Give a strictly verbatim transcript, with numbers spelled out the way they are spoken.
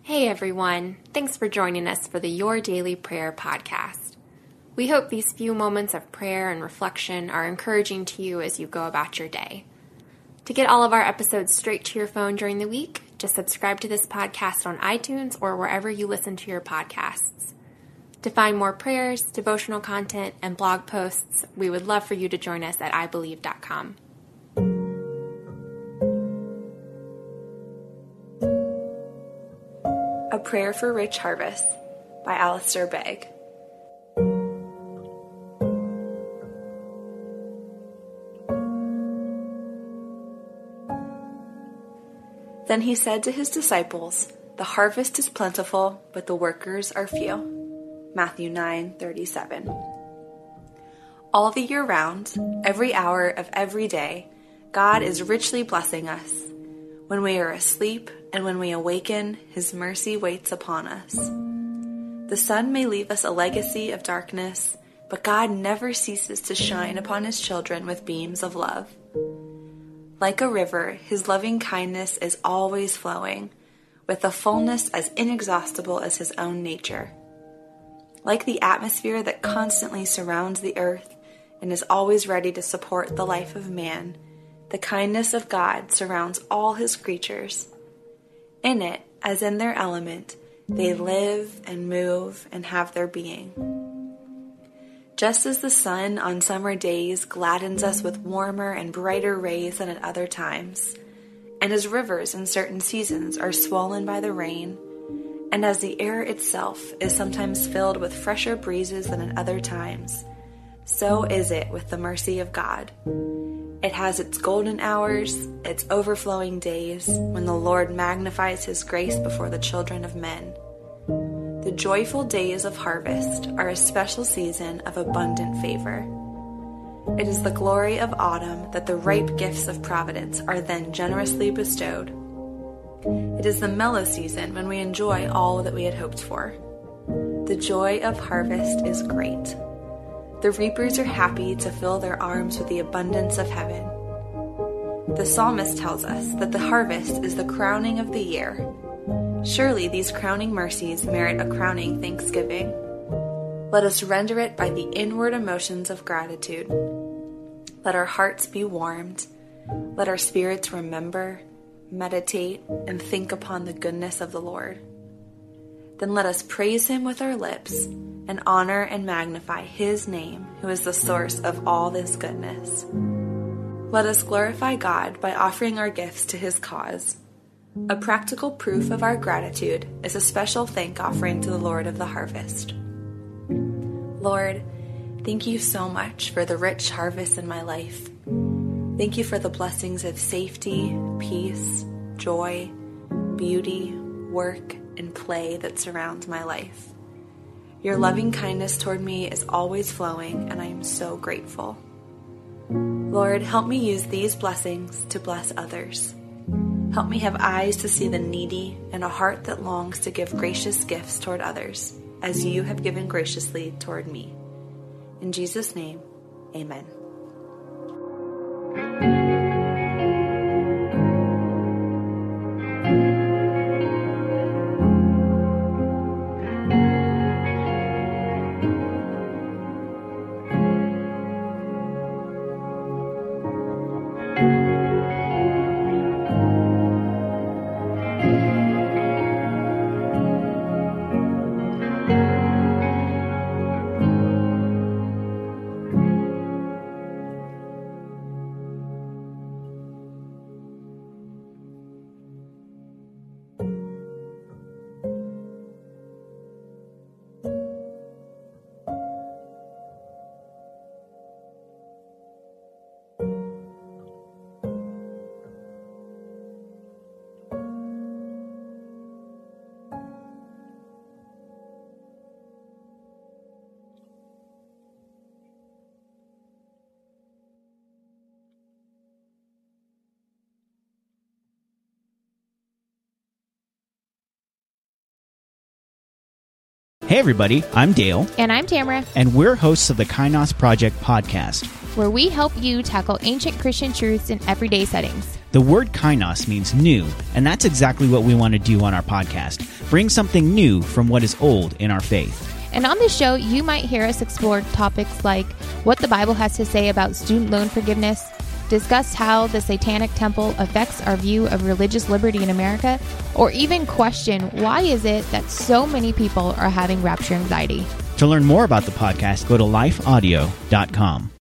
Hey everyone, thanks for joining us for the Your Daily Prayer podcast. We hope these few moments of prayer and reflection are encouraging to you as you go about your day. To get all of our episodes straight to your phone during the week, just subscribe to this podcast on iTunes or wherever you listen to your podcasts. To find more prayers, devotional content, and blog posts, we would love for you to join us at i believe dot com. A Prayer for Rich Harvest by Alistair Begg. Then he said to his disciples, "The harvest is plentiful, but the workers are few." Matthew nine thirty-seven. All the year round, every hour of every day, God is richly blessing us. When we are asleep and when we awaken, His mercy waits upon us. The sun may leave us a legacy of darkness, but God never ceases to shine upon His children with beams of love. Like a river, His loving kindness is always flowing, with a fullness as inexhaustible as His own nature. Like the atmosphere that constantly surrounds the earth and is always ready to support the life of man, the kindness of God surrounds all His creatures. In it, as in their element, they live and move and have their being. Just as the sun on summer days gladdens us with warmer and brighter rays than at other times, and as rivers in certain seasons are swollen by the rain, and as the air itself is sometimes filled with fresher breezes than at other times, so is it with the mercy of God. It has its golden hours, its overflowing days, when the Lord magnifies His grace before the children of men. The joyful days of harvest are a special season of abundant favor. It is the glory of autumn that the ripe gifts of providence are then generously bestowed. It is the mellow season when we enjoy all that we had hoped for. The joy of harvest is great. The reapers are happy to fill their arms with the abundance of heaven. The psalmist tells us that the harvest is the crowning of the year. Surely these crowning mercies merit a crowning thanksgiving. Let us render it by the inward emotions of gratitude. Let our hearts be warmed. Let our spirits remember, meditate, and think upon the goodness of the Lord. Then let us praise Him with our lips and honor and magnify His name, who is the source of all this goodness. Let us glorify God by offering our gifts to His cause. A practical proof of our gratitude is a special thank offering to the Lord of the harvest. Lord, thank you so much for the rich harvest in my life. Thank you for the blessings of safety, peace, joy, beauty, work, and play that surround my life. Your loving kindness toward me is always flowing, and I am so grateful. Lord, help me use these blessings to bless others. Help me have eyes to see the needy and a heart that longs to give gracious gifts toward others, as you have given graciously toward me. In Jesus' name, amen. Hey everybody, I'm Dale. And I'm Tamara. And we're hosts of the Kainos Project podcast, where we help you tackle ancient Christian truths in everyday settings. The word kainos means new, and that's exactly what we want to do on our podcast. bring something new from what is old in our faith. And on this show, you might hear us explore topics like what the Bible has to say about student loan forgiveness, discuss how the Satanic Temple affects our view of religious liberty in America, or even question why is it that so many people are having rapture anxiety. To learn more about the podcast, go to life audio dot com.